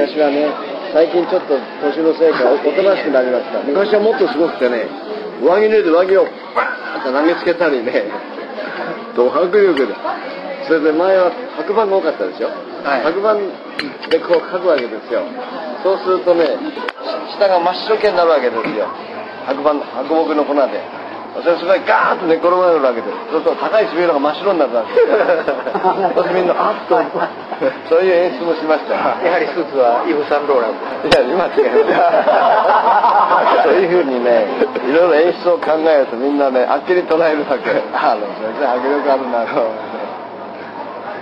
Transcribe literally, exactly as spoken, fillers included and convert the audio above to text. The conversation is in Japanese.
私はね、最近ちょっと年のせいかおとなしくなりました。昔はもっとすごくてね、上着脱いで上着をバーンと投げつけたりね、ド迫力で。それで前は白板が多かったでしょ、はい、白板でこう書くわけですよ。そうするとね、下が真っ白けになるわけですよ。白板、白木の粉で。それそこにガーッと寝転がるわけです。そうすると高いしびれが真っ白になるわけです。そしてみんなあっとそういう演出もしました。 やはりスーツはイヴ・サンローラン。 いや今違いますそういうふうにね、いろいろ演出を考えるとみんなねあっけに捉えるわけ。あの先生迫力あるなと。